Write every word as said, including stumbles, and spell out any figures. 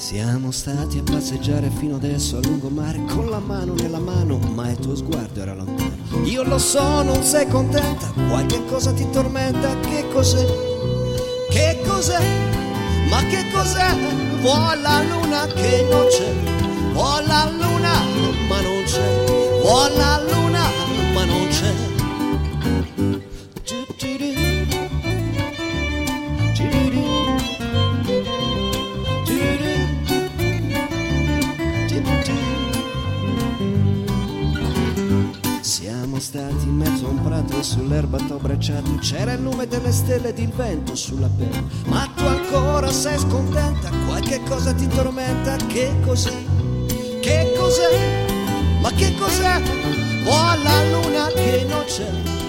Siamo stati a passeggiare fino adesso a lungomare con la mano nella mano, ma il tuo sguardo era lontano. Io lo so, non sei contenta, qualche cosa ti tormenta. Che cos'è? Che cos'è? Ma che cos'è? Vuoi la luna che non c'è? Vuoi la luna ma non c'è? Vuoi la luna ma non c'è? Siamo stati in mezzo a un prato e sull'erba t'ho abbracciato. C'era il lume delle stelle ed il vento sulla pelle. Ma tu ancora sei scontenta, qualche cosa ti tormenta. Che cos'è? Che cos'è? Ma che cos'è? Vuoi la luna che non c'è?